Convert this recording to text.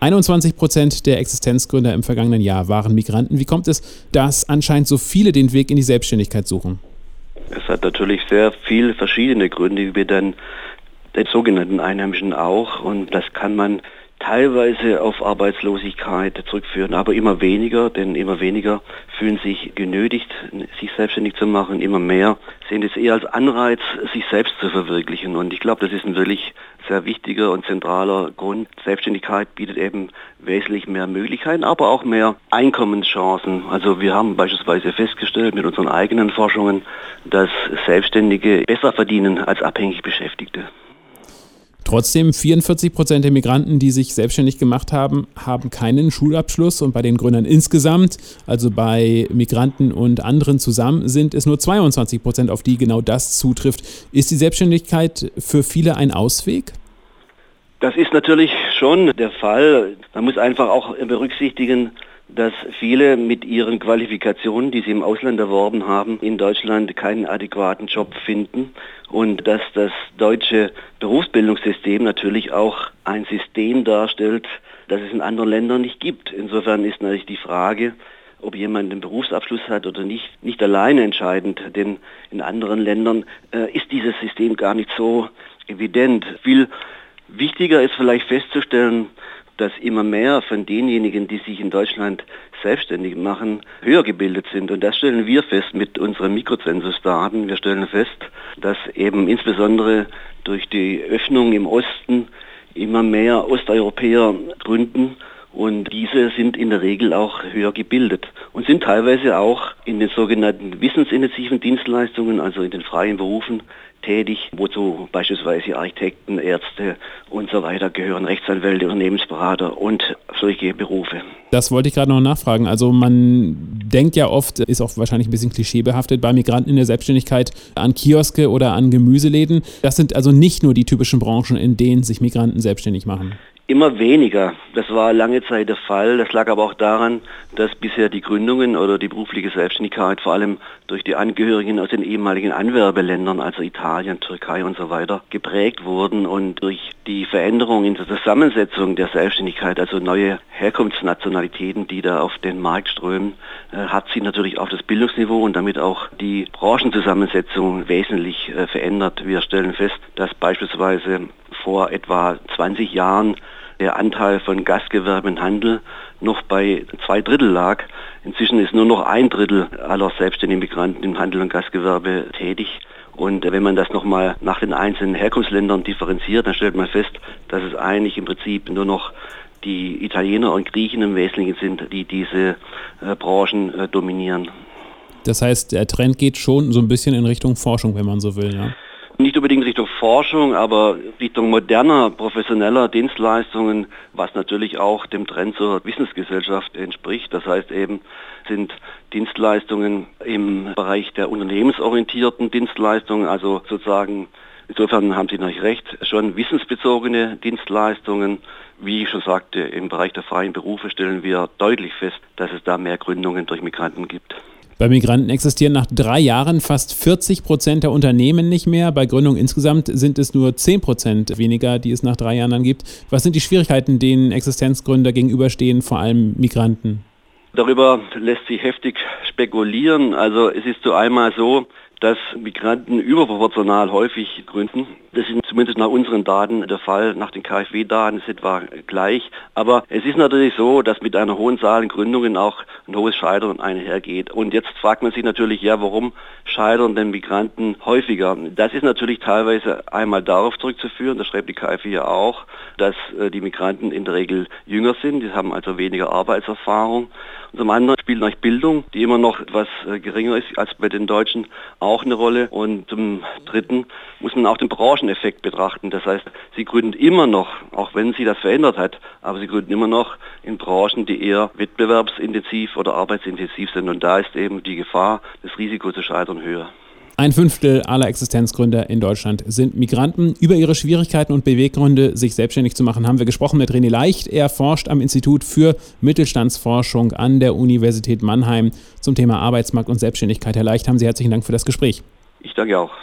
21% der Existenzgründer im vergangenen Jahr waren Migranten. Wie kommt es, dass anscheinend so viele den Weg in die Selbstständigkeit suchen? Es hat natürlich sehr viele verschiedene Gründe, wie dann den sogenannten Einheimischen auch. Und das kann man teilweise auf Arbeitslosigkeit zurückführen, aber immer weniger, denn immer weniger fühlen sich genötigt, sich selbstständig zu machen. Immer mehr sehen es eher als Anreiz, sich selbst zu verwirklichen. Und ich glaube, das ist ein wirklich sehr wichtiger und zentraler Grund. Selbstständigkeit bietet eben wesentlich mehr Möglichkeiten, aber auch mehr Einkommenschancen. Also wir haben beispielsweise festgestellt mit unseren eigenen Forschungen, dass Selbstständige besser verdienen als abhängig Beschäftigte. Trotzdem, 44% der Migranten, die sich selbstständig gemacht haben, haben keinen Schulabschluss. Und bei den Gründern insgesamt, also bei Migranten und anderen zusammen, sind es nur 22%, auf die genau das zutrifft. Ist die Selbstständigkeit für viele ein Ausweg? Das ist natürlich schon der Fall. Man muss einfach auch berücksichtigen, dass viele mit ihren Qualifikationen, die sie im Ausland erworben haben, in Deutschland keinen adäquaten Job finden und dass das deutsche Berufsbildungssystem natürlich auch ein System darstellt, das es in anderen Ländern nicht gibt. Insofern ist natürlich die Frage, ob jemand einen Berufsabschluss hat oder nicht alleine entscheidend, denn in anderen Ländern ist dieses System gar nicht so evident. Viel wichtiger ist vielleicht festzustellen, dass immer mehr von denjenigen, die sich in Deutschland selbstständig machen, höher gebildet sind. Und das stellen wir fest mit unseren Mikrozensusdaten. Wir stellen fest, dass eben insbesondere durch die Öffnung im Osten immer mehr Osteuropäer gründen. Und diese sind in der Regel auch höher gebildet und sind teilweise auch in den sogenannten wissensintensiven Dienstleistungen, also in den freien Berufen, tätig, wozu beispielsweise Architekten, Ärzte und so weiter gehören, Rechtsanwälte, Unternehmensberater und solche Berufe. Das wollte ich gerade noch nachfragen. Also man denkt ja oft, ist auch wahrscheinlich ein bisschen klischeebehaftet, bei Migranten in der Selbstständigkeit an Kioske oder an Gemüseläden. Das sind also nicht nur die typischen Branchen, in denen sich Migranten selbstständig machen. Immer weniger. Das war lange Zeit der Fall. Das lag aber auch daran, dass bisher die Gründungen oder die berufliche Selbstständigkeit vor allem durch die Angehörigen aus den ehemaligen Anwerbeländern, also Italien, Türkei und so weiter, geprägt wurden. Und durch die Veränderung in der Zusammensetzung der Selbstständigkeit, also neue Herkunftsnationalitäten, die da auf den Markt strömen, hat sich natürlich auch das Bildungsniveau und damit auch die Branchenzusammensetzung wesentlich verändert. Wir stellen fest, dass beispielsweise vor etwa 20 Jahren der Anteil von Gastgewerbe und Handel noch bei 2/3 lag. Inzwischen ist nur noch 1/3 aller selbstständigen Migranten im Handel und Gastgewerbe tätig. Und wenn man das nochmal nach den einzelnen Herkunftsländern differenziert, dann stellt man fest, dass es eigentlich im Prinzip nur noch die Italiener und Griechen im Wesentlichen sind, die diese Branchen dominieren. Das heißt, der Trend geht schon so ein bisschen in Richtung Forschung, wenn man so will, ja? Nicht unbedingt Richtung Forschung, aber Richtung moderner, professioneller Dienstleistungen, was natürlich auch dem Trend zur Wissensgesellschaft entspricht. Das heißt eben, sind Dienstleistungen im Bereich der unternehmensorientierten Dienstleistungen, also sozusagen, insofern haben Sie natürlich recht, schon wissensbezogene Dienstleistungen. Wie ich schon sagte, im Bereich der freien Berufe stellen wir deutlich fest, dass es da mehr Gründungen durch Migranten gibt. Bei Migranten existieren nach 3 Jahren fast 40% der Unternehmen nicht mehr. Bei Gründungen insgesamt sind es nur 10% weniger, die es nach 3 Jahren dann gibt. Was sind die Schwierigkeiten, denen Existenzgründer gegenüberstehen, vor allem Migranten? Darüber lässt sich heftig spekulieren. Also es ist so einmal so, dass Migranten überproportional häufig gründen. Das ist zumindest nach unseren Daten der Fall, nach den KfW-Daten ist etwa gleich. Aber es ist natürlich so, dass mit einer hohen Zahl an Gründungen auch ein hohes Scheitern einhergeht. Und jetzt fragt man sich natürlich, ja, warum scheitern denn Migranten häufiger? Das ist natürlich teilweise einmal darauf zurückzuführen, das schreibt die KfW ja auch, dass die Migranten in der Regel jünger sind, die haben also weniger Arbeitserfahrung. Und zum anderen spielt natürlich Bildung, die immer noch etwas geringer ist als bei den Deutschen, auch eine Rolle. Und zum Dritten muss man auch den Brancheneffekt betrachten. Das heißt, sie gründen immer noch, auch wenn sich das verändert hat, aber sie gründen immer noch in Branchen, die eher wettbewerbsintensiv oder arbeitsintensiv sind. Und da ist eben die Gefahr, das Risiko zu scheitern höher. 1/5 aller Existenzgründer in Deutschland sind Migranten. Über ihre Schwierigkeiten und Beweggründe, sich selbstständig zu machen, haben wir gesprochen mit René Leicht. Er forscht am Institut für Mittelstandsforschung an der Universität Mannheim zum Thema Arbeitsmarkt und Selbstständigkeit. Herr Leicht, haben Sie herzlichen Dank für das Gespräch. Ich danke auch.